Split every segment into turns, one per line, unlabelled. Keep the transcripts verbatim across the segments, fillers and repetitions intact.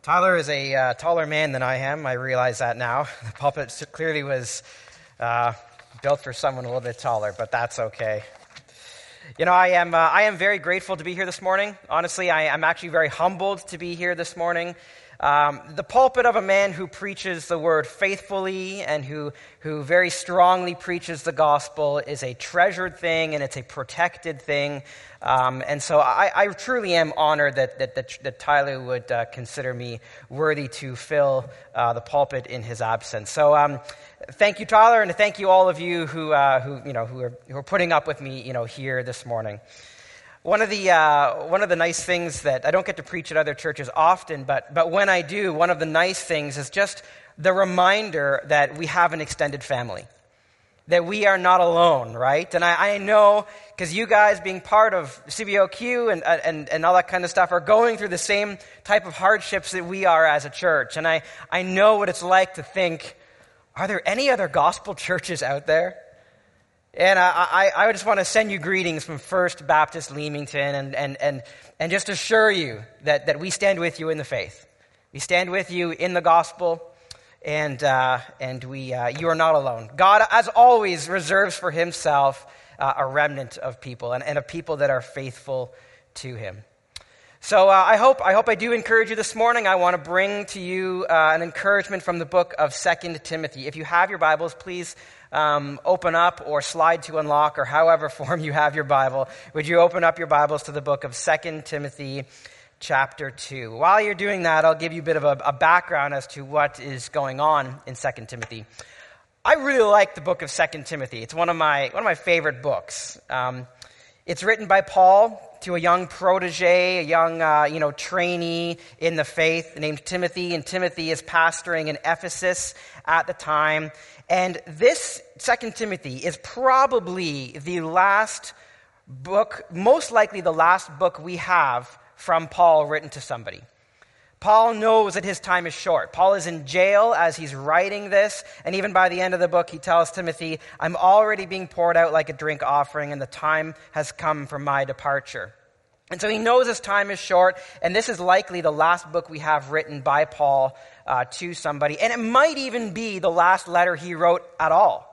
Tyler is a uh, taller man than I am. I realize that now. The pulpit clearly was uh, built for someone a little bit taller, but that's okay. You know, I am uh, I am very grateful to be here this morning. Honestly, I am actually very humbled to be here this morning. Um, the pulpit of a man who preaches the word faithfully and who who very strongly preaches the gospel is a treasured thing, and it's a protected thing. Um, and so I, I truly am honored that that, that, that Tyler would uh, consider me worthy to fill uh, the pulpit in his absence. So um, thank you, Tyler, and thank you all of you who uh, who you know who are who are putting up with me, you know, here this morning. One of the uh, one of the nice things that I don't get to preach at other churches often, but but when I do, one of the nice things is just the reminder that we have an extended family, that we are not alone, right? And I, I know because you guys, being part of C B O Q and and and all that kind of stuff, are going through the same type of hardships that we are as a church, and I I know what it's like to think, are there any other gospel churches out there? And I, I, I just want to send you greetings from First Baptist Leamington and, and, and, and just assure you that, that we stand with you in the faith. We stand with you in the gospel, and uh, and we uh, you are not alone. God, as always, reserves for himself uh, a remnant of people and, and of people that are faithful to him. So uh, I hope I hope I do encourage you this morning. I want to bring to you uh, an encouragement from the book of Second Timothy. If you have your Bibles, please um, open up or slide to unlock, or however form you have your Bible. Would you open up your Bibles to the book of Second Timothy chapter two? While you're doing that, I'll give you a bit of a, a background as to what is going on in Second Timothy. I really like the book of Second Timothy. It's one of my one of my favorite books. Um, it's written by Paul to a young protege, a young, uh, you know, trainee in the faith named Timothy. And Timothy is pastoring in Ephesus at the time. And this Second Timothy is probably the last book, most likely the last book we have from Paul written to somebody. Paul knows that his time is short. Paul is in jail as he's writing this, and even by the end of the book, he tells Timothy, I'm already being poured out like a drink offering, and the time has come for my departure. And so he knows his time is short, and this is likely the last book we have written by Paul uh, to somebody, and it might even be the last letter he wrote at all,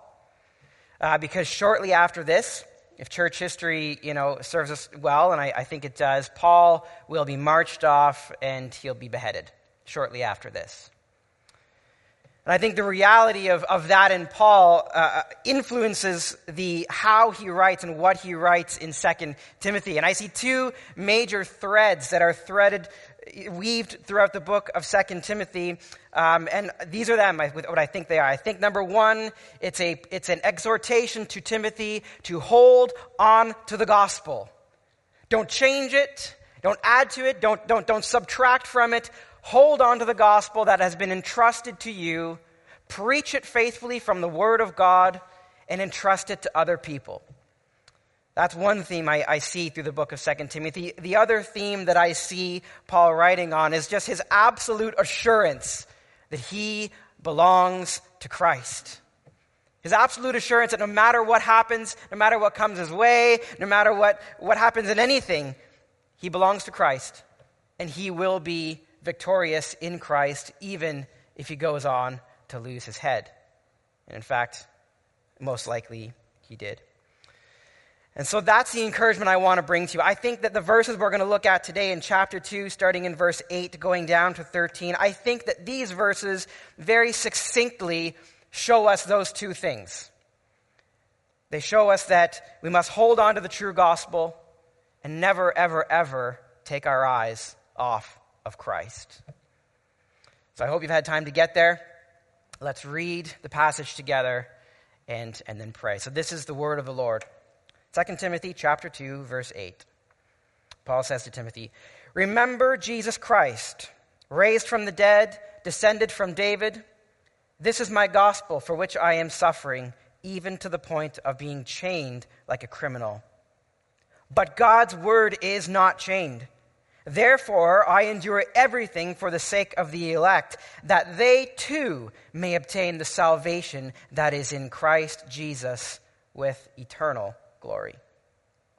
uh, because shortly after this, if church history, you know, serves us well, and I, I think it does, Paul will be marched off and he'll be beheaded shortly after this. And I think the reality of, of that in Paul uh, influences the how he writes and what he writes in Second Timothy. And I see two major threads that are threaded, weaved throughout the book of Second Timothy, um, and these are them, what I think they are. I think number one, it's a it's an exhortation to Timothy to hold on to the gospel. Don't change it. Don't add to it. Don't don't don't subtract from it. Hold on to the gospel that has been entrusted to you. Preach it faithfully from the word of God, and entrust it to other people. That's one theme I, I see through the book of Second Timothy. The other theme that I see Paul writing on is just his absolute assurance that he belongs to Christ. His absolute assurance that no matter what happens, no matter what comes his way, no matter what, what happens in anything, he belongs to Christ, and he will be victorious in Christ, even if he goes on to lose his head. And in fact, most likely he did. And so that's the encouragement I want to bring to you. I think that the verses we're going to look at today in chapter two, starting in verse eight, going down to thirteen, I think that these verses very succinctly show us those two things. They show us that we must hold on to the true gospel and never, ever, ever take our eyes off of Christ. So I hope you've had time to get there. Let's read the passage together and, and then pray. So this is the word of the Lord. Second Timothy chapter two, verse eight. Paul says to Timothy, remember Jesus Christ, raised from the dead, descended from David. This is my gospel for which I am suffering, even to the point of being chained like a criminal. But God's word is not chained. Therefore, I endure everything for the sake of the elect, that they too may obtain the salvation that is in Christ Jesus with eternal glory.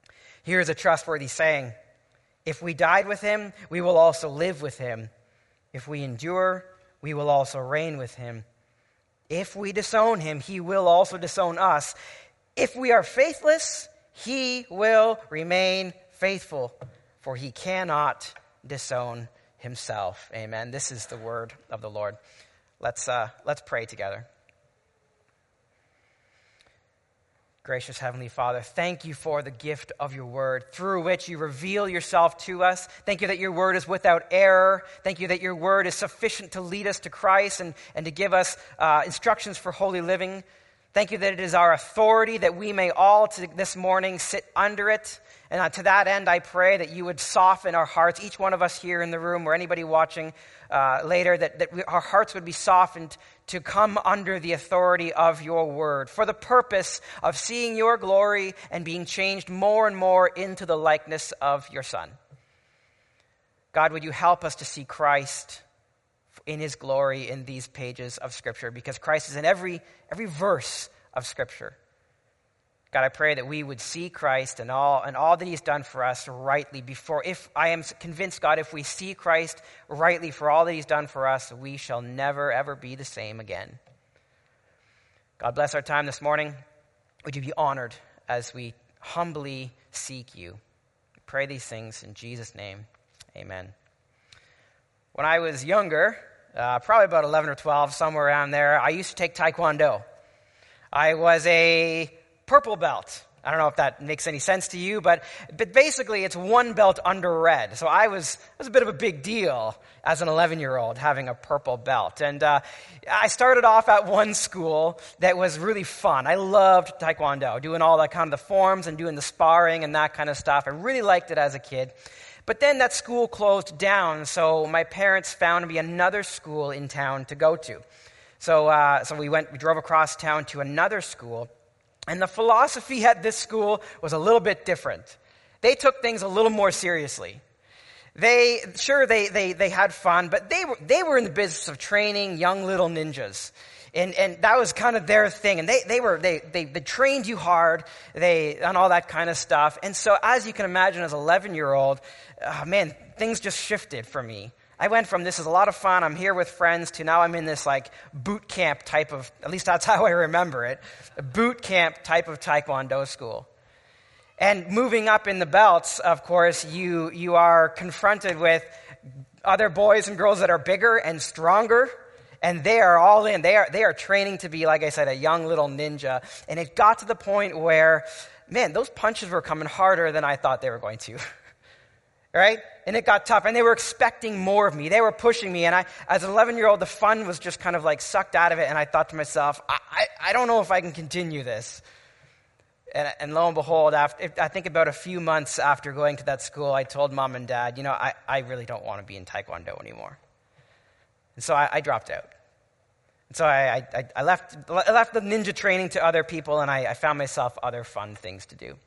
Here is a trustworthy saying. If we died with him, we will also live with him. If we endure, we will also reign with him. If we disown him, he will also disown us. If we are faithless, he will remain faithful, for he cannot disown himself. Amen. This is the word of the Lord. Let's uh, let's pray together. Gracious Heavenly Father, thank you for the gift of your word, through which you reveal yourself to us. Thank you that your word is without error. Thank you that your word is sufficient to lead us to Christ and, and to give us uh, instructions for holy living. Thank you that it is our authority that we may all to this morning sit under it. And uh, to that end, I pray that you would soften our hearts, each one of us here in the room or anybody watching uh, later, that, that we, our hearts would be softened to come under the authority of your word for the purpose of seeing your glory and being changed more and more into the likeness of your Son. God, would you help us to see Christ in his glory in these pages of Scripture, because Christ is in every every verse of Scripture. God, I pray that we would see Christ and all and all that he's done for us rightly before. If I am convinced, God, if we see Christ rightly for all that he's done for us, we shall never, ever be the same again. God, bless our time this morning. Would you be honored as we humbly seek you? We pray these things in Jesus' name. Amen. When I was younger, uh, probably about eleven or twelve, somewhere around there, I used to take Taekwondo. I was a purple belt. I don't know if that makes any sense to you, but but basically it's one belt under red. So I was, it was a bit of a big deal as an eleven-year-old having a purple belt. And uh, I started off at one school that was really fun. I loved Taekwondo, doing all that kind of the forms and doing the sparring and that kind of stuff. I really liked it as a kid. But then that school closed down, so my parents found me another school in town to go to. So uh, so we went, we drove across town to another school. And the philosophy at this school was a little bit different. They took things a little more seriously. They, sure, they, they, they had fun, but they were, they were in the business of training young little ninjas. And, and that was kind of their thing. And they, they were, they, they, they trained you hard, they, and all that kind of stuff. And so as you can imagine, as an eleven-year-old, uh, man, things just shifted for me. I went from this is a lot of fun, I'm here with friends, to now I'm in this like boot camp type of, at least that's how I remember it, a boot camp type of Taekwondo school. And moving up in the belts, of course, you you are confronted with other boys and girls that are bigger and stronger, and they are all in. They are they are training to be, like I said, a young little ninja. And it got to the point where, man, those punches were coming harder than I thought they were going to. Right? And it got tough. And they were expecting more of me. They were pushing me. And I, as an eleven-year-old, the fun was just kind of like sucked out of it. And I thought to myself, I, I, I don't know if I can continue this. And, and lo and behold, after, I think about a few months after going to that school, I told mom and dad, you know, I, I really don't want to be in Taekwondo anymore. And so I, I dropped out. And so I, I, I, left, I left the ninja training to other people, and I, I found myself other fun things to do.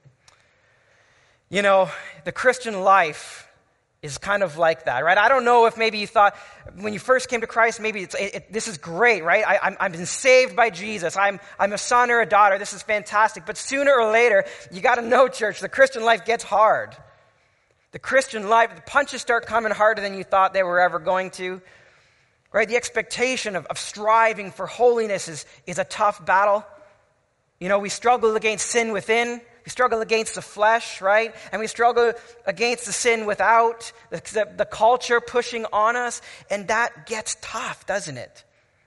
You know, the Christian life is kind of like that, right? I don't know if maybe you thought when you first came to Christ, maybe it's, it, it, this is great, right? I, I'm, I've been saved by Jesus. I'm, I'm a son or a daughter. This is fantastic. But sooner or later, you got to know, church, the Christian life gets hard. The Christian life, the punches start coming harder than you thought they were ever going to, right? The expectation of, of striving for holiness is, is a tough battle. You know, we struggle against sin within. We struggle against the flesh, right? And we struggle against the sin without, the, the, the culture pushing on us. And that gets tough, doesn't it?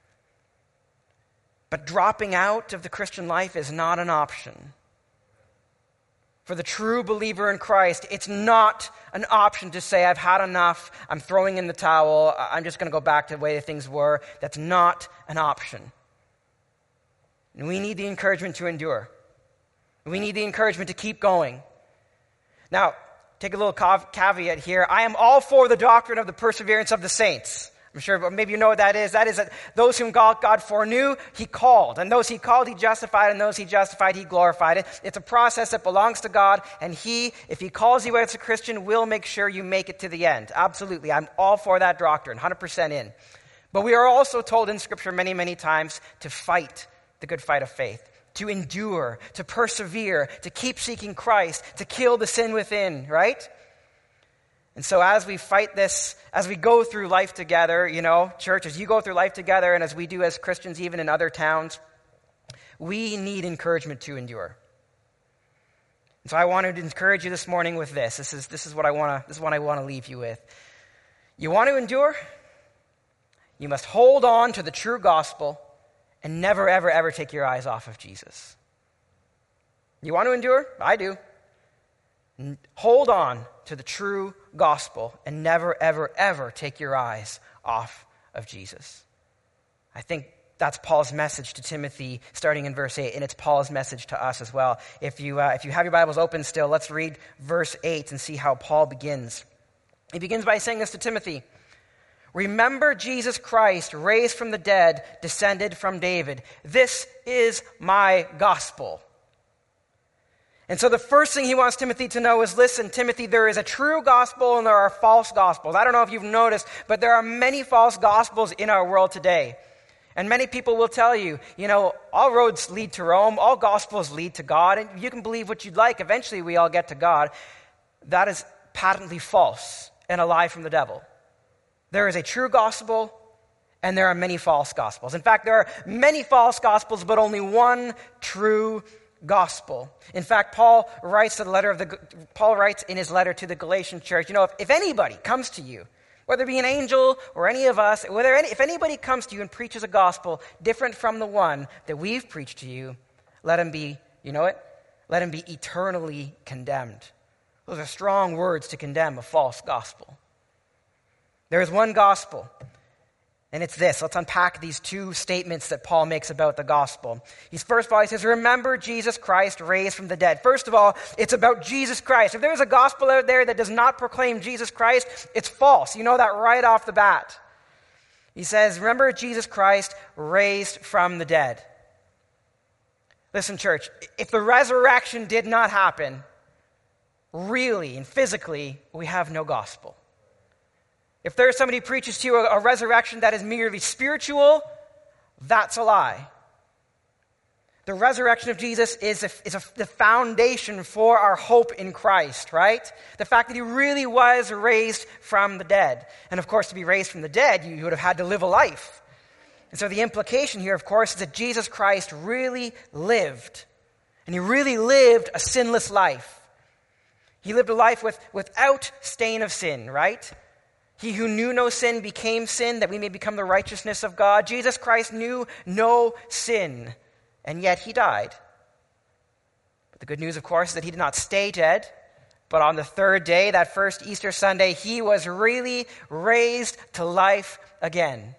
But dropping out of the Christian life is not an option. For the true believer in Christ, it's not an option to say, I've had enough, I'm throwing in the towel, I'm just going to go back to the way things were. That's not an option. And we need the encouragement to endure. We need the encouragement to keep going. Now, take a little caveat here. I am all for the doctrine of the perseverance of the saints. I'm sure maybe you know what that is. That is that those whom God, God foreknew, he called. And those he called, he justified. And those he justified, he glorified. It. It's a process that belongs to God. And he, if he calls you as a Christian, will make sure you make it to the end. Absolutely. I'm all for that doctrine, one hundred percent in. But we are also told in Scripture many, many times to fight the good fight of faith. To endure, to persevere, to keep seeking Christ, to kill the sin within, right? And so as we fight this, as we go through life together, you know, church, as you go through life together, and as we do as Christians even in other towns, we need encouragement to endure. And so I wanted to encourage you this morning with this. This is, this is what I want to, this is what I want to leave you with. You want to endure? You must hold on to the true gospel and never, ever, ever take your eyes off of Jesus. You want to endure? I do. Hold on to the true gospel and never, ever, ever take your eyes off of Jesus. I think that's Paul's message to Timothy starting in verse eight, and it's Paul's message to us as well. If you, uh, if you have your Bibles open still, let's read verse eight and see how Paul begins. He begins by saying this to Timothy. Remember Jesus Christ, raised from the dead, descended from David. This is my gospel. And so the first thing he wants Timothy to know is, listen, Timothy, there is a true gospel and there are false gospels. I don't know if you've noticed, but there are many false gospels in our world today. And many people will tell you, you know, all roads lead to Rome, all gospels lead to God, and you can believe what you'd like. Eventually we all get to God. That is patently false and a lie from the devil. There is a true gospel, and there are many false gospels. In fact, there are many false gospels, but only one true gospel. In fact, Paul writes to the letter of the Paul writes in his letter to the Galatian church, you know, if, if anybody comes to you, whether it be an angel or any of us, whether any, if anybody comes to you and preaches a gospel different from the one that we've preached to you, let him be, you know it, let him be eternally condemned. Those are strong words to condemn a false gospel. There is one gospel, and it's this. Let's unpack these two statements that Paul makes about the gospel. He's first of all, he says, remember Jesus Christ raised from the dead. First of all, it's about Jesus Christ. If there's a gospel out there that does not proclaim Jesus Christ, it's false. You know that right off the bat. He says, remember Jesus Christ raised from the dead. Listen, church, if the resurrection did not happen, really and physically, we have no gospel. If there's somebody who preaches to you a, a resurrection that is merely spiritual, that's a lie. The resurrection of Jesus is, a, is a, the foundation for our hope in Christ, right? The fact that he really was raised from the dead. And of course, to be raised from the dead, you, you would have had to live a life. And so the implication here, of course, is that Jesus Christ really lived. And he really lived a sinless life. He lived a life with, without stain of sin, right? He who knew no sin became sin, that we may become the righteousness of God. Jesus Christ knew no sin, and yet he died. But the good news, of course, is that he did not stay dead, but on the third day, that first Easter Sunday, he was really raised to life again.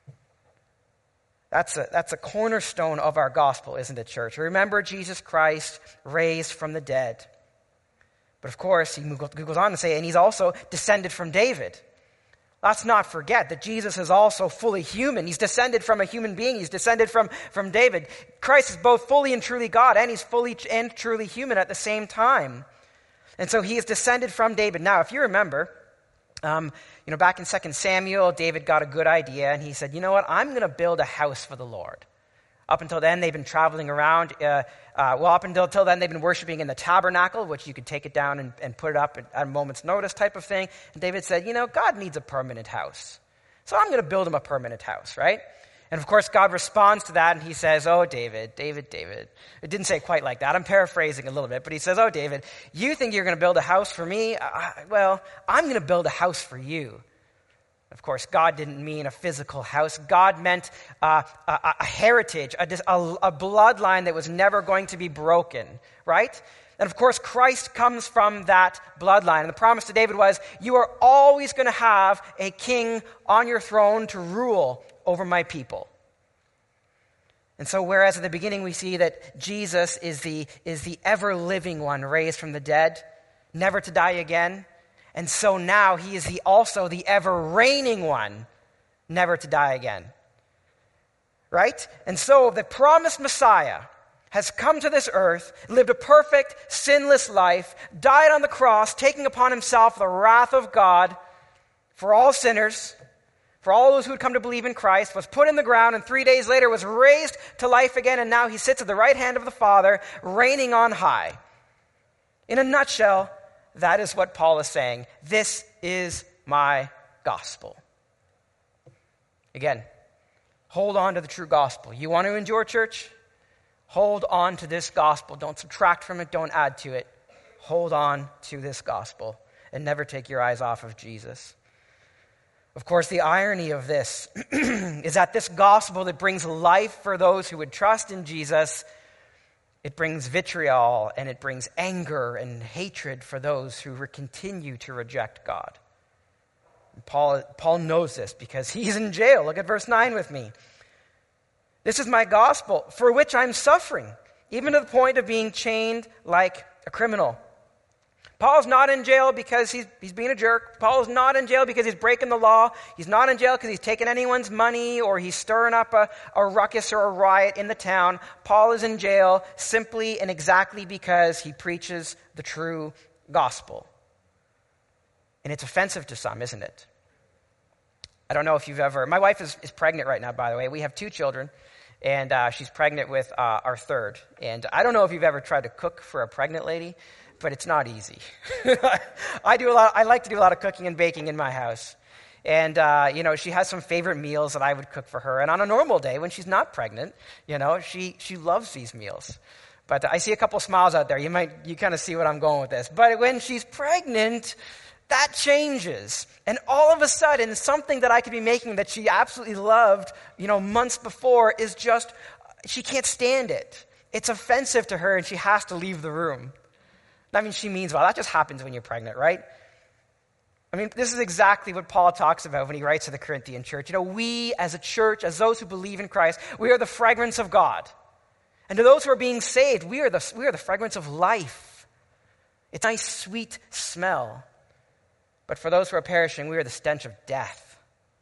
That's a, that's a cornerstone of our gospel, isn't it, church? Remember Jesus Christ raised from the dead. But of course, he goes on to say, and he's also descended from David. Let's not forget that Jesus is also fully human. He's descended from a human being. He's descended from, from David. Christ is both fully and truly God, and he's fully and truly human at the same time. And so he is descended from David. Now, if you remember, um, you know, back in Second Samuel, David got a good idea, and he said, you know what, I'm going to build a house for the Lord. Up until then, they've been traveling around. Uh, uh, well, up until, until then, they've been worshiping in the tabernacle, which you could take it down and, and put it up at, at a moment's notice type of thing. And David said, you know, God needs a permanent house. So I'm going to build him a permanent house, right? And of course, God responds to that, and he says, oh, David, David, David. It didn't say quite like that. I'm paraphrasing a little bit, but he says, oh, David, you think you're going to build a house for me? Uh, well, I'm going to build a house for you. Of course, God didn't mean a physical house. God meant uh, a, a heritage, a, a, a bloodline that was never going to be broken, right? And of course, Christ comes from that bloodline. And the promise to David was, you are always going to have a king on your throne to rule over my people. And so whereas at the beginning we see that Jesus is the, is the ever-living one raised from the dead, never to die again, and so now he is the, also the ever-reigning one, never to die again. Right? And so the promised Messiah has come to this earth, lived a perfect, sinless life, died on the cross, taking upon himself the wrath of God for all sinners, for all those who would come to believe in Christ, was put in the ground, and three days later was raised to life again, and now he sits at the right hand of the Father, reigning on high. In a nutshell, that is what Paul is saying. This is my gospel. Again, hold on to the true gospel. You want to endure, church? Hold on to this gospel. Don't subtract from it. Don't add to it. Hold on to this gospel and never take your eyes off of Jesus. Of course, the irony of this is that this gospel that brings life for those who would trust in Jesus, it brings vitriol and it brings anger and hatred for those who continue to reject God. And Paul, Paul knows this because he's in jail. Look at verse nine with me. This is my gospel for which I'm suffering, even to the point of being chained like a criminal. Paul's not in jail because he's, he's being a jerk. Paul's not in jail because he's breaking the law. He's not in jail because he's taking anyone's money or he's stirring up a, a ruckus or a riot in the town. Paul is in jail simply and exactly because he preaches the true gospel. And it's offensive to some, isn't it? I don't know if you've ever... My wife is, is pregnant right now, by the way. We have two children, and uh, she's pregnant with uh, our third. And I don't know if you've ever tried to cook for a pregnant lady, but it's not easy. I do a lot. I like to do a lot of cooking and baking in my house. And, uh, you know, she has some favorite meals that I would cook for her. And on a normal day, when she's not pregnant, you know, she, she loves these meals. But I see a couple smiles out there. You might, you kind of see what I'm going with this. But when she's pregnant, that changes. And all of a sudden, something that I could be making that she absolutely loved, you know, months before is just, she can't stand it. It's offensive to her and she has to leave the room. I mean, she means well. That just happens when you're pregnant, right? I mean, this is exactly what Paul talks about when he writes to the Corinthian church. You know, we as a church, as those who believe in Christ, we are the fragrance of God. And to those who are being saved, we are the, we are the fragrance of life. It's a nice, sweet smell. But for those who are perishing, we are the stench of death.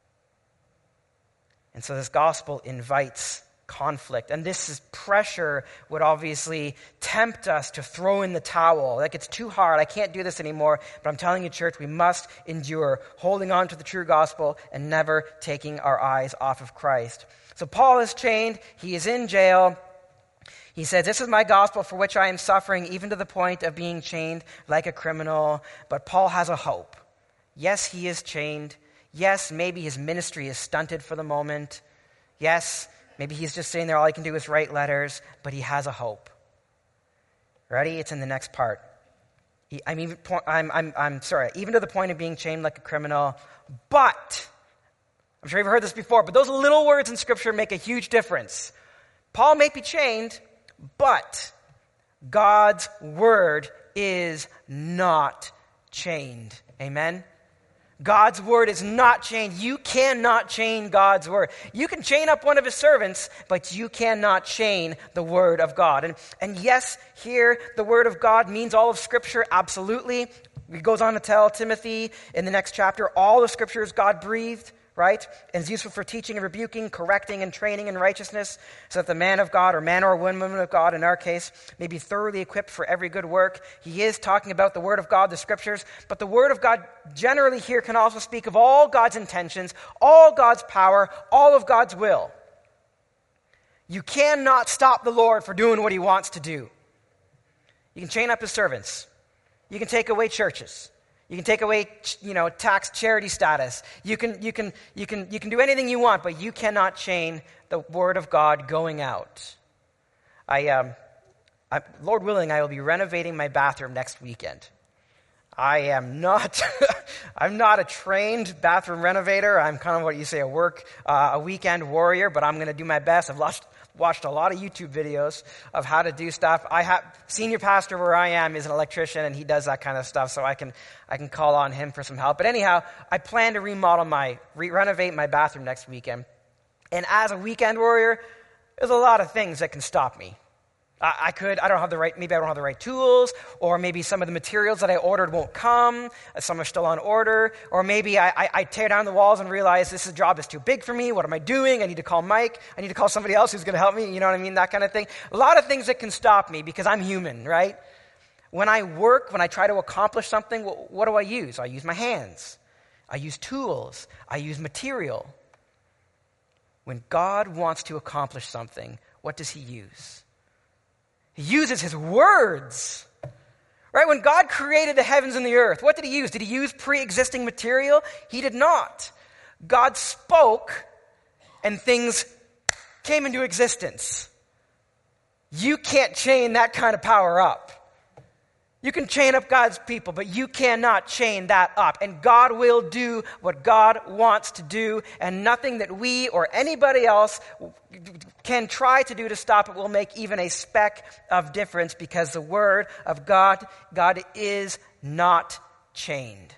And so this gospel invites conflict. And this is pressure would obviously tempt us to throw in the towel. Like, it's too hard. I can't do this anymore. But I'm telling you, church, we must endure, holding on to the true gospel and never taking our eyes off of Christ. So Paul is chained. He is in jail. He says, this is my gospel for which I am suffering, even to the point of being chained like a criminal. But Paul has a hope. Yes, he is chained. Yes, maybe his ministry is stunted for the moment. Yes, maybe he's just sitting there, all he can do is write letters, but he has a hope. Ready? It's in the next part. He, I'm, even, I'm, I'm, I'm sorry, even to the point of being chained like a criminal, but, I'm sure you've heard this before, but those little words in Scripture make a huge difference. Paul may be chained, but God's word is not chained. Amen? God's word is not chained. You cannot chain God's word. You can chain up one of his servants, but you cannot chain the word of God. And, and yes, here the word of God means all of Scripture, absolutely. He goes on to tell Timothy in the next chapter, all the Scripture is God-breathed, right? And is useful for teaching and rebuking, correcting and training in righteousness, so that the man of God, or man or woman of God in our case, may be thoroughly equipped for every good work. He is talking about the word of God, the Scriptures, but the word of God generally here can also speak of all God's intentions, all God's power, all of God's will. You cannot stop the Lord for doing what he wants to do. You can chain up his servants. You can take away churches. You can take away, you know, tax charity status. You can, you can, you can, you can do anything you want, but you cannot chain the word of God going out. I, um, I, Lord willing, I will be renovating my bathroom next weekend. I am not, I'm not a trained bathroom renovator. I'm kind of what you say, a work, uh, a weekend warrior, but I'm going to do my best. I've lost. Watched a lot of YouTube videos of how to do stuff. I have senior pastor where I am is an electrician, and he does that kind of stuff, so I can I can call on him for some help. But anyhow, I plan to remodel my re- renovate my bathroom next weekend. And as a weekend warrior, there's a lot of things that can stop me. I, I could I don't have the right maybe I don't have the right tools, or maybe some of the materials that I ordered won't come. Some are still on order, or maybe I, I, I tear down the walls and realize this job is too big for me. What am I doing? I need to call Mike. I need to call somebody else who's going to help me. You know what I mean? That kind of thing. A lot of things that can stop me because I'm human, right? When I work, when I try to accomplish something, what, what do I use? I use my hands. I use tools. I use material. When God wants to accomplish something, what does he use? He uses his words. Right? When God created the heavens and the earth, what did he use? Did he use pre-existing material? He did not. God spoke and things came into existence. You can't chain that kind of power up. You can chain up God's people, but you cannot chain that up. And God will do what God wants to do, and nothing that we or anybody else can try to do to stop it will make even a speck of difference, because the word of God, God is not chained.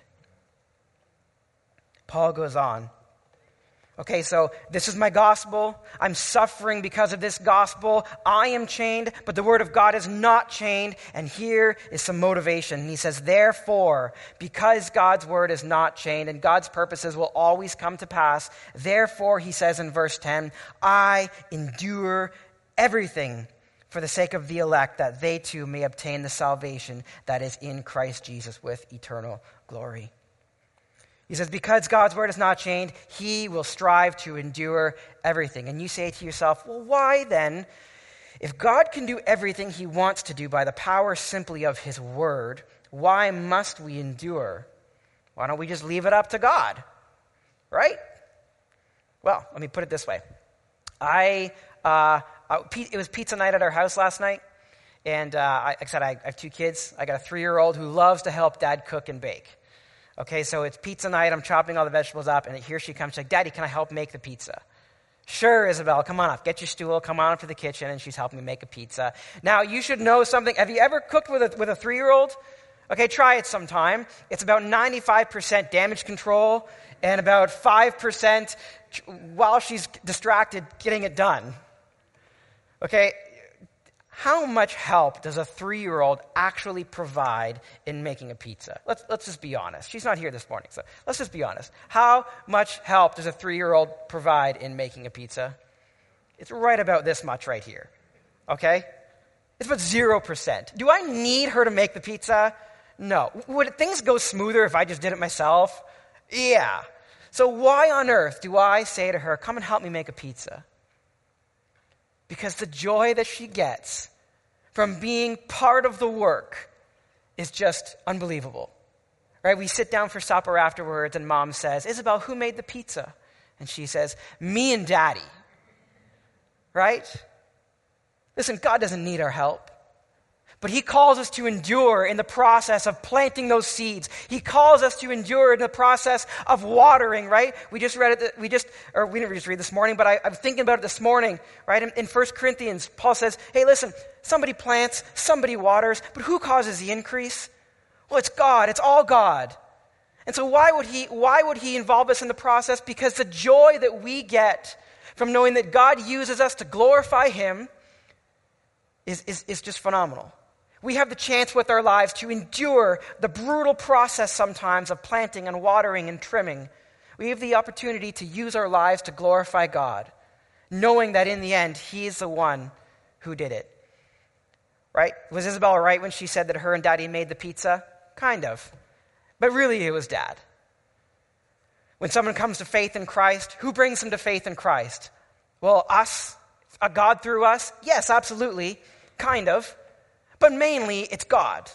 Paul goes on. Okay, so this is my gospel. I'm suffering because of this gospel. I am chained, but the word of God is not chained. And here is some motivation. He says, therefore, because God's word is not chained and God's purposes will always come to pass, therefore, he says in verse ten, I endure everything for the sake of the elect, that they too may obtain the salvation that is in Christ Jesus with eternal glory. He says, because God's word is not chained, he will strive to endure everything. And you say to yourself, well, why then, if God can do everything he wants to do by the power simply of his word, why must we endure? Why don't we just leave it up to God? Right? Well, let me put it this way. I, uh, it was pizza night at our house last night. And uh, I, like I said, I, I have two kids. I got a three-year-old who loves to help dad cook and bake. Okay, so it's pizza night. I'm chopping all the vegetables up, and here she comes. She's like, Daddy, can I help make the pizza? Sure, Isabel, come on up. Get your stool. Come on up to the kitchen, and she's helping me make a pizza. Now, you should know something. Have you ever cooked with a, with a three-year-old? Okay, try it sometime. It's about ninety-five percent damage control and about five percent while she's distracted getting it done. Okay, how much help does a three-year-old actually provide in making a pizza? Let's, let's just be honest. She's not here this morning, so let's just be honest. How much help does a three-year-old provide in making a pizza? It's right about this much right here, okay? It's about zero percent. Do I need her to make the pizza? No. Would things go smoother if I just did it myself? Yeah. So why on earth do I say to her, come and help me make a pizza? Because the joy that she gets from being part of the work is just unbelievable. Right? We sit down for supper afterwards and Mom says, Isabel, who made the pizza? And she says, me and Daddy. Right? Listen, God doesn't need our help. But he calls us to endure in the process of planting those seeds. He calls us to endure in the process of watering, right? We just read it, we just, or we didn't just read this morning, but I, I'm thinking about it this morning, right? In, in First Corinthians, Paul says, hey, listen, somebody plants, somebody waters, but who causes the increase? Well, it's God. It's all God. And so why would he, why would he involve us in the process? Because the joy that we get from knowing that God uses us to glorify him is, is, is just phenomenal. We have the chance with our lives to endure the brutal process sometimes of planting and watering and trimming. We have the opportunity to use our lives to glorify God, knowing that in the end, he is the one who did it. Right? Was Isabel right when she said that her and Daddy made the pizza? Kind of. But really, it was Dad. When someone comes to faith in Christ, who brings them to faith in Christ? Well, us, a God through us? Yes, absolutely. Kind of. But mainly, it's God.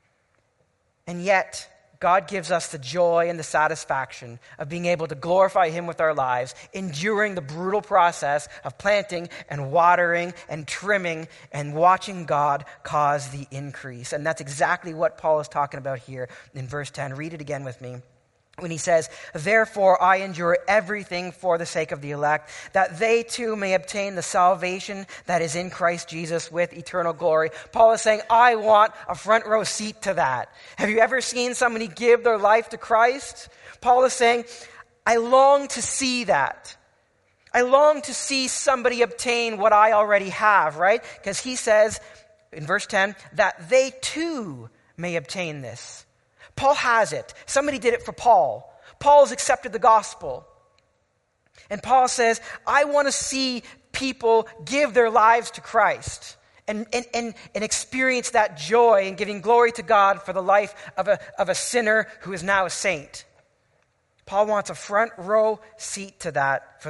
And yet, God gives us the joy and the satisfaction of being able to glorify him with our lives, enduring the brutal process of planting and watering and trimming and watching God cause the increase. And that's exactly what Paul is talking about here in verse ten. Read it again with me. When he says, therefore I endure everything for the sake of the elect, that they too may obtain the salvation that is in Christ Jesus with eternal glory. Paul is saying, I want a front row seat to that. Have you ever seen somebody give their life to Christ? Paul is saying, I long to see that. I long to see somebody obtain what I already have, right? Because he says in verse ten, that they too may obtain this. Paul has it. Somebody did it for Paul. Paul has accepted the gospel. And Paul says, I want to see people give their lives to Christ and, and, and, and experience that joy and giving glory to God for the life of a, of a sinner who is now a saint. Paul wants a front row seat to that for the glory of his God and for the sake of the elect.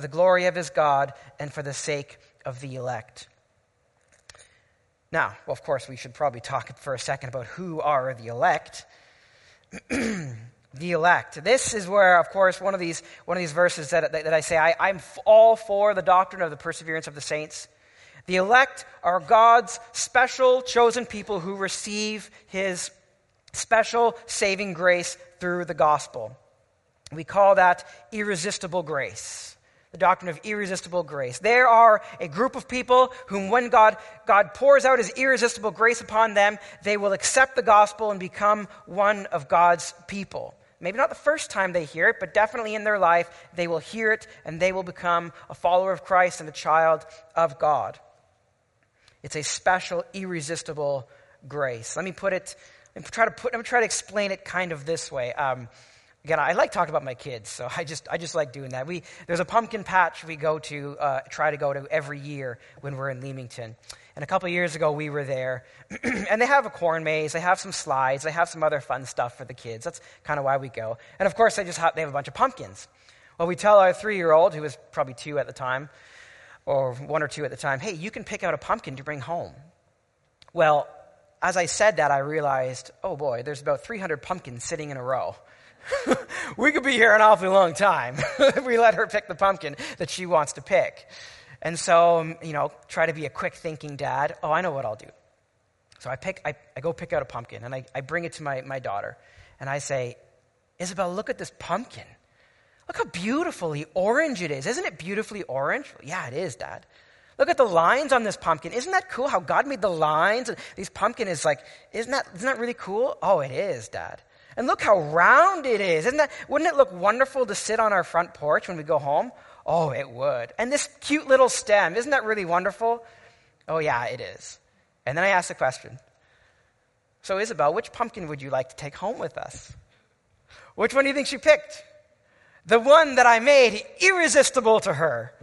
Now, well, of course, we should probably talk for a second about who are the elect. The elect. This is where, of course, one of these one of these verses that, that, that I say, I, I'm all for the doctrine of the perseverance of the saints. The elect are God's special chosen people who receive his special saving grace through the gospel. We call that irresistible grace. The doctrine of irresistible grace. There are a group of people whom when God, God pours out his irresistible grace upon them, they will accept the gospel and become one of God's people. Maybe not the first time they hear it, but definitely in their life, they will hear it and they will become a follower of Christ and a child of God. It's a special, irresistible grace. Let me put it, let me try to put, let me try to explain it kind of this way. Um, Again, I like talking about my kids, so I just I just like doing that. We there's a pumpkin patch we go to, uh, try to go to every year when we're in Leamington. And a couple of years ago, we were there, and they have a corn maze, they have some slides, they have some other fun stuff for the kids. That's kind of why we go. And of course, they just have, they have a bunch of pumpkins. Well, we tell our three-year-old, who was probably two at the time, or one or two at the time, hey, you can pick out a pumpkin to bring home. Well, as I said that, I realized, oh boy, there's about three hundred pumpkins sitting in a row. We could be here an awfully long time if we let her pick the pumpkin that she wants to pick. And so, you know, try to be a quick thinking dad. Oh, I know what I'll do. So I pick, I, I go pick out a pumpkin and I, I bring it to my, my daughter and I say, Isabel, look at this pumpkin. Look how beautifully orange it is. Isn't it beautifully orange? Well, yeah, it is, Dad. Look at the lines on this pumpkin. Isn't that cool how God made the lines? And these pumpkin is like, isn't that, isn't that really cool? Oh, it is, Dad. And look how round it is. Isn't that, wouldn't it look wonderful to sit on our front porch when we go home? Oh, it would. And this cute little stem, isn't that really wonderful? Oh, yeah, it is. And then I asked the question, so Isabel, which pumpkin would you like to take home with us? Which one do you think she picked? The one that I made irresistible to her.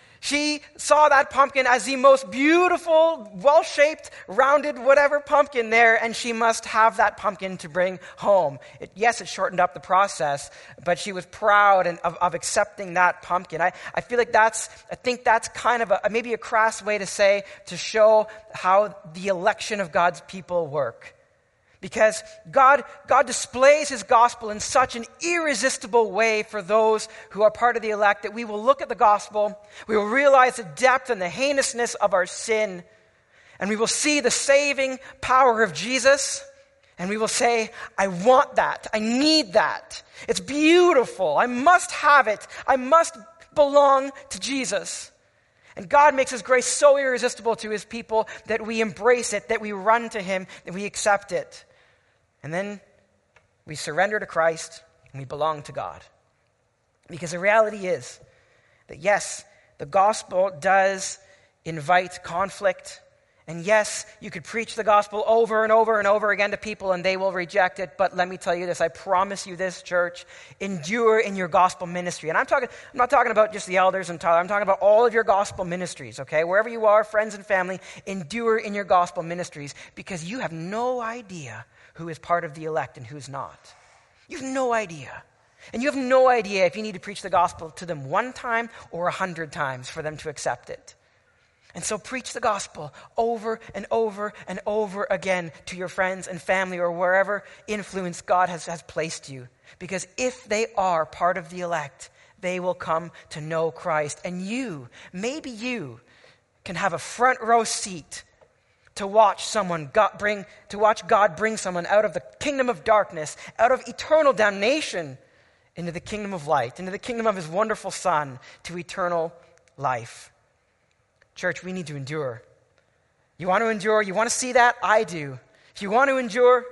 She saw that pumpkin as the most beautiful, well-shaped, rounded, whatever pumpkin there, and she must have that pumpkin to bring home. It, yes, it shortened up the process, but she was proud and, of, of accepting that pumpkin. I, I feel like that's, I think that's kind of a, maybe a crass way to say, to show how the election of God's people work. Because God, God displays his gospel in such an irresistible way for those who are part of the elect that we will look at the gospel, we will realize the depth and the heinousness of our sin, and we will see the saving power of Jesus, and we will say, I want that. I need that. It's beautiful. I must have it. I must belong to Jesus. And God makes his grace so irresistible to his people that we embrace it, that we run to him, that we accept it. And then we surrender to Christ and we belong to God. Because the reality is that yes, the gospel does invite conflict. And yes, you could preach the gospel over and over and over again to people and they will reject it. But let me tell you this, I promise you this, church, endure in your gospel ministry. And I'm talking, I'm not talking about just the elders and Tyler, I'm talking about all of your gospel ministries, okay? Wherever you are, friends and family, endure in your gospel ministries because you have no idea who is part of the elect and who's not. You have no idea. And you have no idea if you need to preach the gospel to them one time or a hundred times for them to accept it. And so preach the gospel over and over and over again to your friends and family or wherever influence God has, has placed you. Because if they are part of the elect, they will come to know Christ. And you, maybe you, can have a front row seat to watch someone God bring, to watch God bring someone out of the kingdom of darkness, out of eternal damnation, into the kingdom of light, into the kingdom of his wonderful Son, to eternal life. Church, we need to endure. You want to endure? You want to see that? I do. If you want to endure,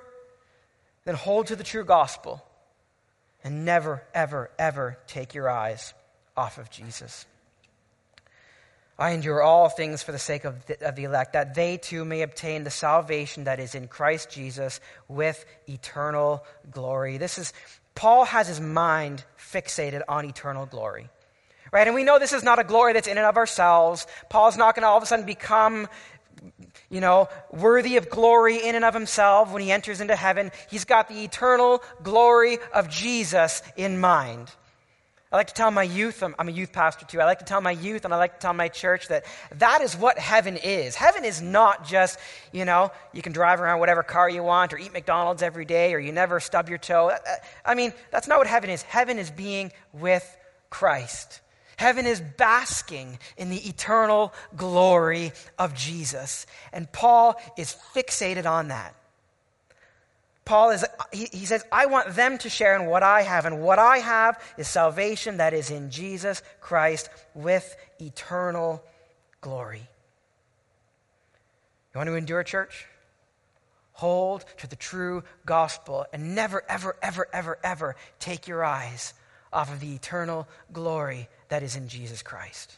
then hold to the true gospel and never, ever, ever take your eyes off of Jesus. I endure all things for the sake of the, of the elect, that they too may obtain the salvation that is in Christ Jesus with eternal glory. This is, Paul has his mind fixated on eternal glory. Right? And we know this is not a glory that's in and of ourselves. Paul's not going to all of a sudden become, you know, worthy of glory in and of himself when he enters into heaven. He's got the eternal glory of Jesus in mind. I like to tell my youth, I'm, I'm a youth pastor too, I like to tell my youth and I like to tell my church that that is what heaven is. Heaven is not just, you know, you can drive around whatever car you want or eat McDonald's every day or you never stub your toe. I mean, that's not what heaven is. Heaven is being with Christ. Heaven is basking in the eternal glory of Jesus. And Paul is fixated on that. Paul is, he, he says, I want them to share in what I have. And what I have is salvation that is in Jesus Christ with eternal glory. You want to endure, church? Hold to the true gospel and never, ever, ever, ever, ever take your eyes off of the eternal glory that is in Jesus Christ.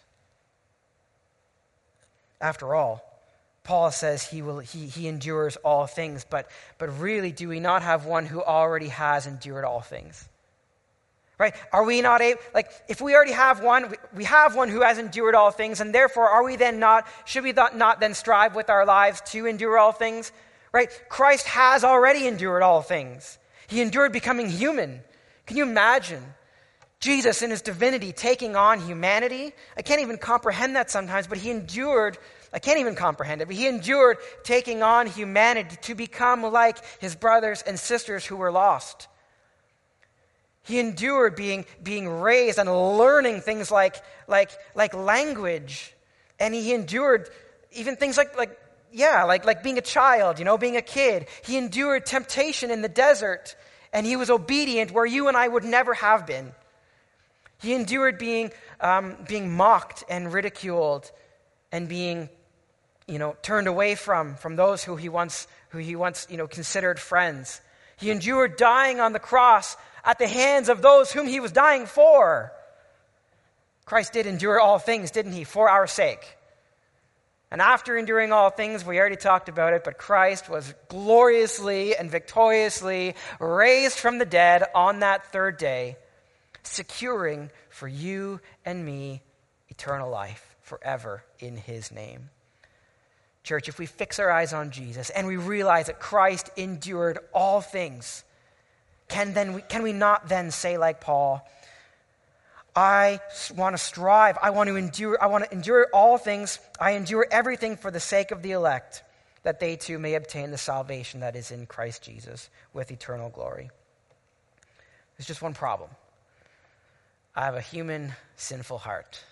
After all, Paul says he will he, he endures all things, but, but really, do we not have one who already has endured all things? Right? Are we not able, like, if we already have one, we, we have one who has endured all things, and therefore are we then not, should we not, not then strive with our lives to endure all things? Right? Christ has already endured all things. He endured becoming human. Can you imagine Jesus in his divinity taking on humanity? I can't even comprehend that sometimes, but he endured, I can't even comprehend it, but he endured taking on humanity to become like his brothers and sisters who were lost. He endured being, being raised and learning things like, like, like language. And he endured even things like, like yeah, like, like being a child, you know, being a kid. He endured temptation in the desert, and he was obedient where you and I would never have been. He endured being um, being mocked and ridiculed and being, you know, turned away from from those who he once who he once, you know, considered friends. He endured dying on the cross at the hands of those whom he was dying for. Christ did endure all things, didn't he, for our sake? And after enduring all things, we already talked about it, but Christ was gloriously and victoriously raised from the dead on that third day, securing for you and me eternal life forever in his name. Church, if we fix our eyes on Jesus and we realize that Christ endured all things, can then we, can we not then say like Paul, I want to strive, I want to endure, I want to endure all things, I endure everything for the sake of the elect, that they too may obtain the salvation that is in Christ Jesus with eternal glory. There's just one problem. I have a human, sinful heart.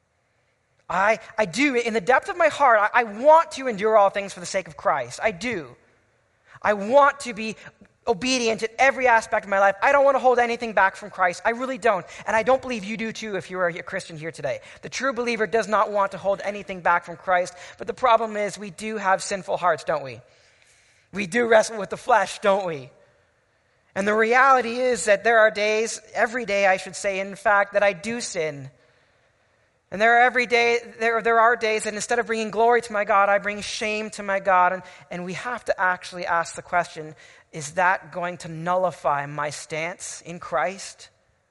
I, I do, in the depth of my heart, I, I want to endure all things for the sake of Christ. I do. I want to be obedient in every aspect of my life. I don't want to hold anything back from Christ. I really don't. And I don't believe you do too if you're a Christian here today. The true believer does not want to hold anything back from Christ. But the problem is we do have sinful hearts, don't we? We do wrestle with the flesh, don't we? And the reality is that there are days, every day I should say, in fact, that I do sin. And there are every day, there, there are days that instead of bringing glory to my God, I bring shame to my God. And, and we have to actually ask the question, is that going to nullify my stance in Christ?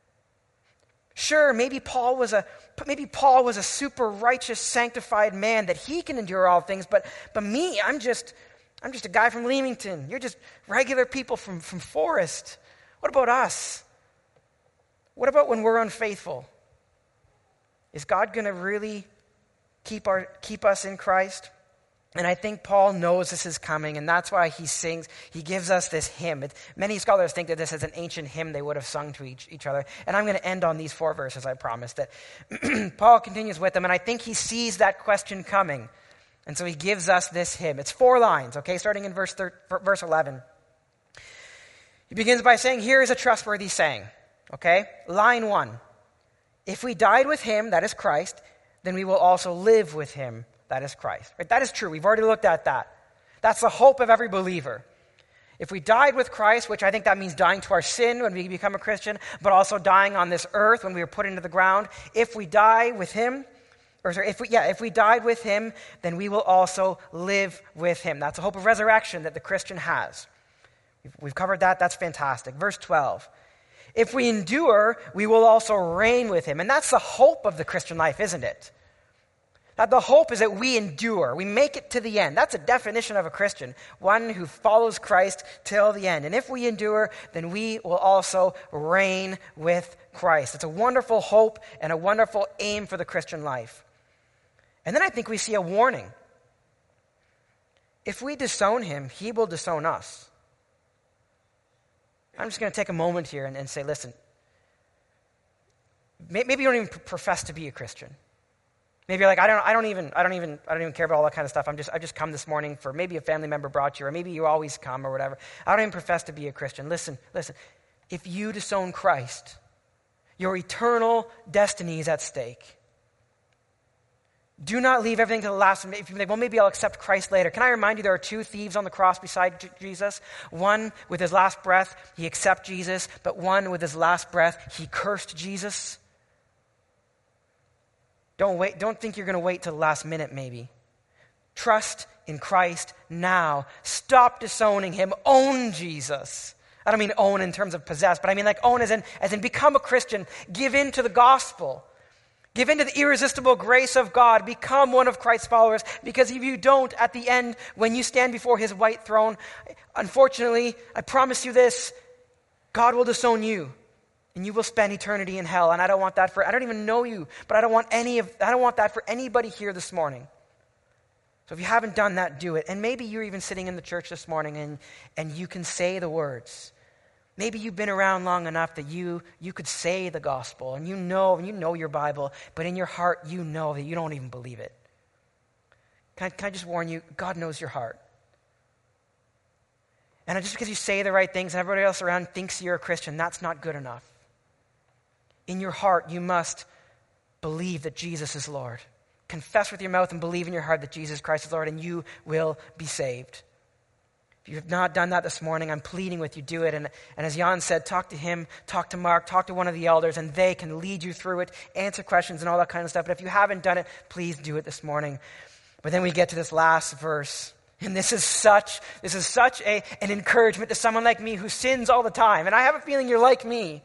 Sure, maybe Paul was a maybe Paul was a super righteous, sanctified man that he can endure all things, but but me, I'm just I'm just a guy from Leamington. You're just regular people from, from Forest. What about us? What about when we're unfaithful? Is God going to really keep our keep us in Christ? And I think Paul knows this is coming, and that's why he sings, he gives us this hymn. It, many scholars think that this is an ancient hymn they would have sung to each, each other. And I'm going to end on these four verses, I promise, that Paul continues with them, and I think he sees that question coming. And so he gives us this hymn. It's four lines, okay, starting in verse thir- verse eleven. He begins by saying, here is a trustworthy saying, okay? Line one, if we died with him, that is Christ, then we will also live with him, that is Christ. Right? That is true. We've already looked at that. That's the hope of every believer. If we died with Christ, which I think that means dying to our sin when we become a Christian, but also dying on this earth when we were put into the ground, if we die with him, or sorry, if we, yeah, if we died with him, then we will also live with him. That's a hope of resurrection that the Christian has. We've, we've covered that. That's fantastic. Verse twelve. If we endure, we will also reign with him. And that's the hope of the Christian life, isn't it? That the hope is that we endure. We make it to the end. That's a definition of a Christian, one who follows Christ till the end. And if we endure, then we will also reign with Christ. It's a wonderful hope and a wonderful aim for the Christian life. And then I think we see a warning. If we disown him, he will disown us. I'm just going to take a moment here and, and say, listen, maybe you don't even profess to be a Christian. Maybe you're like, I don't, I don't even, I don't even, I don't even care about all that kind of stuff. I'm just, I just come this morning for maybe a family member brought you, or maybe you always come, or whatever. I don't even profess to be a Christian. Listen, listen. If you disown Christ, your eternal destiny is at stake. Do not leave everything to the last minute. If you're like, well, maybe I'll accept Christ later. Can I remind you there are two thieves on the cross beside J- Jesus? One, with his last breath, he accepted Jesus, but one, with his last breath, he cursed Jesus. Don't wait. Don't think you're going to wait till the last minute, maybe. Trust in Christ now. Stop disowning him. Own Jesus. I don't mean own in terms of possess, but I mean like own as in, as in become a Christian. Give in to the gospel. Give in to the irresistible grace of God. Become one of Christ's followers. Because if you don't, at the end, when you stand before his white throne, unfortunately, I promise you this, God will disown you. And you will spend eternity in hell. And I don't want that for, I don't even know you, but I don't want any of, I don't want that for anybody here this morning. So if you haven't done that, do it. And maybe you're even sitting in the church this morning and, and you can say the words. Maybe you've been around long enough that you, you could say the gospel and you know, and you know your Bible, but in your heart you know that you don't even believe it. Can I, can I just warn you, God knows your heart. And just because you say the right things and everybody else around thinks you're a Christian, that's not good enough. In your heart, you must believe that Jesus is Lord. Confess with your mouth and believe in your heart that Jesus Christ is Lord, and you will be saved. If you have not done that this morning, I'm pleading with you, do it. And, and as Jan said, talk to him, talk to Mark, talk to one of the elders, and they can lead you through it, answer questions and all that kind of stuff. But if you haven't done it, please do it this morning. But then we get to this last verse. And this is such, this is such a, an encouragement to someone like me who sins all the time. And I have a feeling you're like me.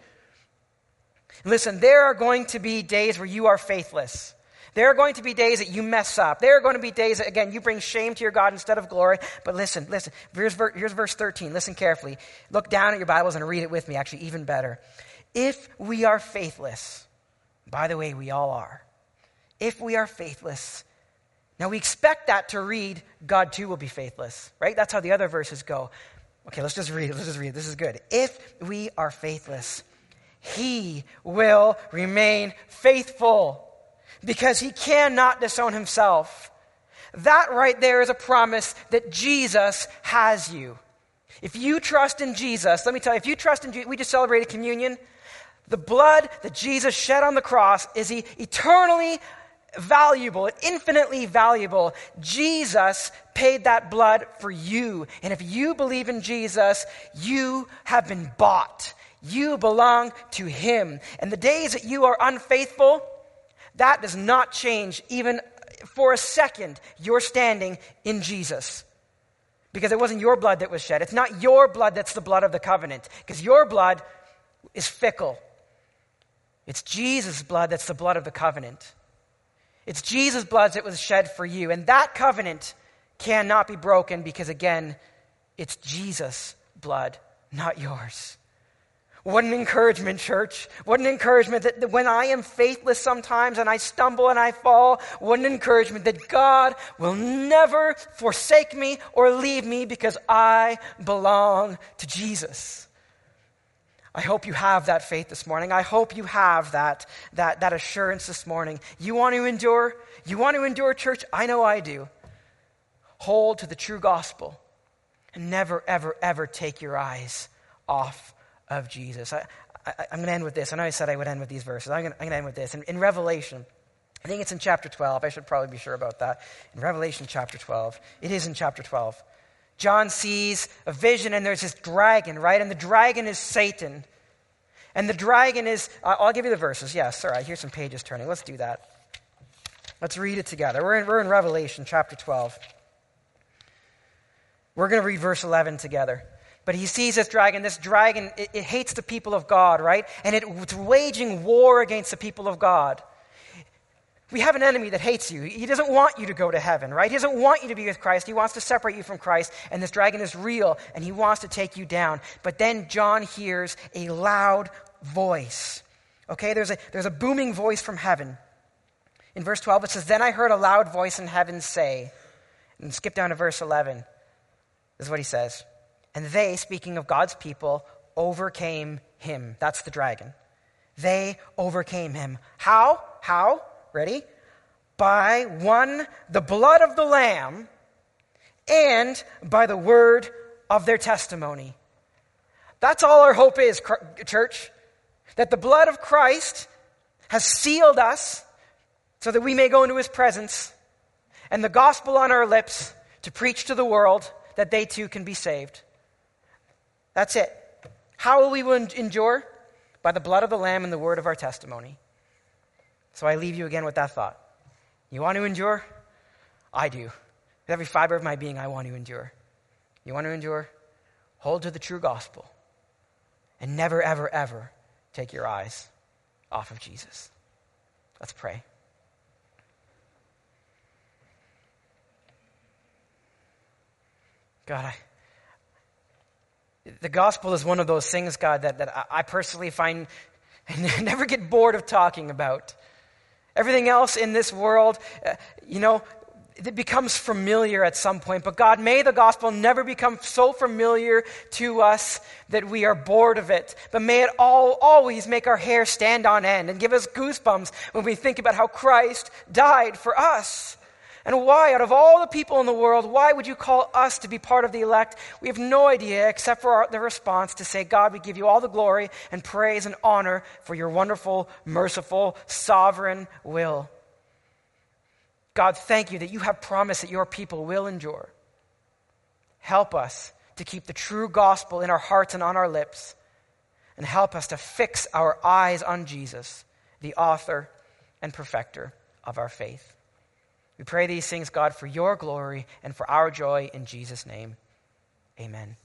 Listen, there are going to be days where you are faithless. There are going to be days that you mess up. There are going to be days that, again, you bring shame to your God instead of glory. But listen, listen. Here's, here's verse thirteen. Listen carefully. Look down at your Bibles and read it with me, actually, even better. If we are faithless, by the way, we all are. If we are faithless, now we expect that to read, God too will be faithless, right? That's how the other verses go. Okay, let's just read it. Let's just read it. This is good. If we are faithless, he will remain faithful because he cannot disown himself. That right there is a promise that Jesus has you. If you trust in Jesus, let me tell you, if you trust in Jesus, we just celebrated communion. The blood that Jesus shed on the cross is eternally valuable, infinitely valuable. Jesus paid that blood for you. And if you believe in Jesus, you have been bought. You belong to him. And the days that you are unfaithful, that does not change even for a second your standing in Jesus. Because it wasn't your blood that was shed. It's not your blood that's the blood of the covenant. Because your blood is fickle. It's Jesus' blood that's the blood of the covenant. It's Jesus' blood that was shed for you. And that covenant cannot be broken because, again, it's Jesus' blood, not yours. What an encouragement, church. What an encouragement that when I am faithless sometimes and I stumble and I fall, what an encouragement that God will never forsake me or leave me because I belong to Jesus. I hope you have that faith this morning. I hope you have that, that, that assurance this morning. You want to endure? You want to endure, church? I know I do. Hold to the true gospel and never, ever, ever take your eyes off of Jesus. I, I, I'm going to end with this. I know I said I would end with these verses. I'm going to, I'm going to end with this. In, in Revelation, I think it's in chapter twelve. I should probably be sure about that. In Revelation chapter twelve. It is in chapter twelve. John sees a vision and there's this dragon, right? And the dragon is Satan. And the dragon is, I'll give you the verses. Yes, all right, here's some pages turning. Let's do that. Let's read it together. We're in, we're in Revelation chapter twelve. We're going to read verse eleven together. But he sees this dragon. This dragon, it, it hates the people of God, right? And it, it's waging war against the people of God. We have an enemy that hates you. He doesn't want you to go to heaven, right? He doesn't want you to be with Christ. He wants to separate you from Christ, and this dragon is real, and he wants to take you down. But then John hears a loud voice. Okay, there's a, there's a booming voice from heaven. In verse twelve, it says, "Then I heard a loud voice in heaven say," and skip down to verse eleven. This is what he says. "And they," speaking of God's people, "overcame him." That's the dragon. They overcame him. How? How? Ready? "By one, the blood of the Lamb, and by the word of their testimony." That's all our hope is, church. That the blood of Christ has sealed us so that we may go into his presence, and the gospel on our lips to preach to the world that they too can be saved. That's it. How will we endure? By the blood of the Lamb and the word of our testimony. So I leave you again with that thought. You want to endure? I do. With every fiber of my being, I want to endure. You want to endure? Hold to the true gospel. And never, ever, ever take your eyes off of Jesus. Let's pray. God, I, the gospel is one of those things, God, that, that I personally find and never get bored of talking about. Everything else in this world, uh, you know, it becomes familiar at some point. But God, may the gospel never become so familiar to us that we are bored of it. But may it all always make our hair stand on end and give us goosebumps when we think about how Christ died for us. And why, out of all the people in the world, why would you call us to be part of the elect? We have no idea except for our, the response to say, God, we give you all the glory and praise and honor for your wonderful, merciful, sovereign will. God, thank you that you have promised that your people will endure. Help us to keep the true gospel in our hearts and on our lips, and help us to fix our eyes on Jesus, the author and perfecter of our faith. We pray these things, God, for your glory and for our joy in Jesus' name. Amen.